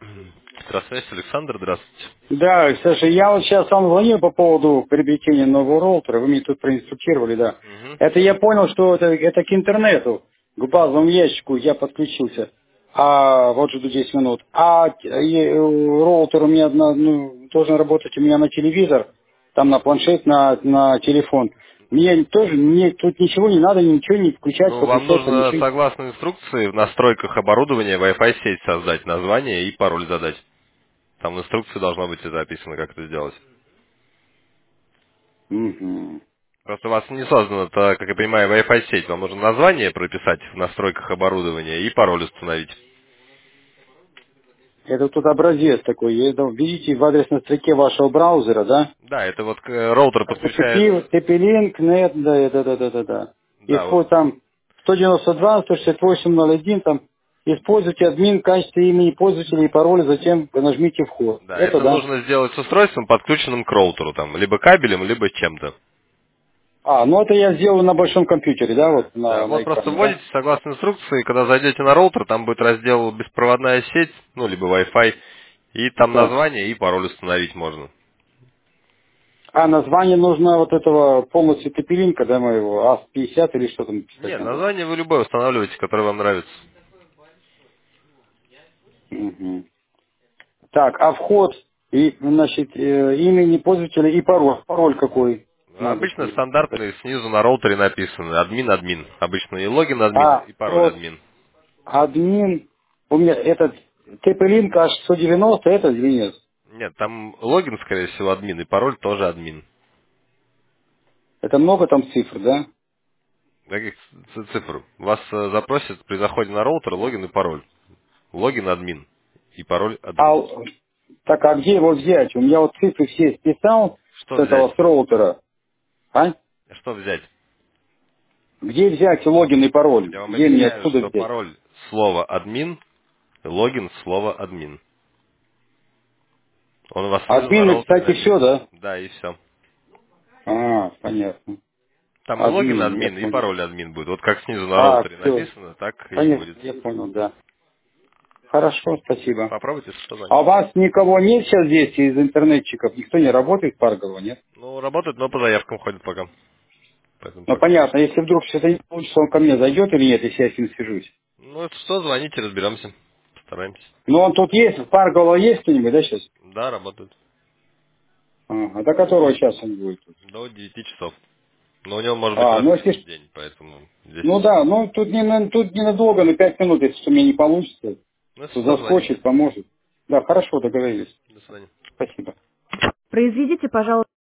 Здравствуйте, Александр, здравствуйте. Да, Саша, я вот сейчас вам звонил по поводу приобретения нового роутера. Вы меня тут проинструктировали, да. Мгм. Это я понял, что это к интернету, к базовому ящику я подключился. А вот жду 10 минут. Роутер у меня должен работать у меня на телевизор, там на планшет, на телефон. Мне тоже, мне тут ничего не надо, ничего не включать, Ну, вам подключать, там нужно, ничего. согласно инструкции, в настройках оборудования Wi-Fi сеть создать, название и пароль задать. Там в инструкции должно быть это описано, как это сделать. Мгм. Просто у вас не создана, как я понимаю, Wi-Fi сеть. Вам нужно название прописать в настройках оборудования и пароль установить. Это тут образец такой. Видите в адресной строке вашего браузера, да? Да, это вот роутер подключается. TP-Link, нет, да. Да, Там 192, 16801, там используйте админ в качестве имени пользователя и пароля, затем нажмите вход. да, Это это да. нужно сделать с устройством, подключенным к роутеру, там, либо кабелем, либо чем-то. Ну это я сделаю на большом компьютере, да, Да, вот да, на вот просто экране, да? вводите согласно инструкции, когда зайдете на роутер, там будет раздел беспроводная сеть, ну, либо Wi-Fi, и там Да. название и пароль установить можно. А название нужно вот этого полностью TP-Link, да, моего, АС-50 или что там писать Нет, надо? название вы любое устанавливаете, которое вам нравится. Мгм. Так, а вход, и, значит, имени пользователя и пароль. Пароль какой надо Обычно будет? стандартные снизу на роутере написаны админ. Обычно и логин админ, и пароль Вот админ. админ, у меня этот TP-Link H190, это или нет? Нет, там логин, скорее всего, админ, и пароль тоже админ. Это много там цифр, да? Каких цифр? Вас запросят при заходе на роутер логин и пароль. Логин админ и пароль админ. А, так, а где его взять? У меня вот цифры все списал Что с взять? этого, с роутера. А? Что взять? Где взять логин и пароль? Я вам Где мне объясняю, отсюда что взять? пароль слово админ, логин слово админ. Он у вас снизу на Админ, роутере кстати, все, написан. да? Да, и все. Понятно. Там и логин Админ, я админ, и понял. пароль админ будет. Вот как снизу на роутере Все. написано, так и Понятно, будет. я понял, да. Хорошо, спасибо. Попробуйте, А позвоните. у вас никого нет сейчас здесь из интернетчиков? Никто не работает в Парголово, нет? Ну, работает, но по заявкам ходит пока. Поэтому Ну, пока понятно, есть. если вдруг что-то не получится, он ко мне зайдет или нет, если я с ним свяжусь. Ну, это что, звоните, разберемся. Постараемся. Ну, он тут есть, в Парголово есть кто-нибудь, да, сейчас? Да, работает. Ага, до которого часа он будет тут? До 9 часов. Но у него может быть Ну, если... различный день, поэтому здесь... Ну, да, ну, тут ненадолго, на 5 минут, если у меня не получится, Ну, если то что, звоните. заскочит, поможет. Да, хорошо, договорились. До свидания. Спасибо. Произведите, пожалуйста,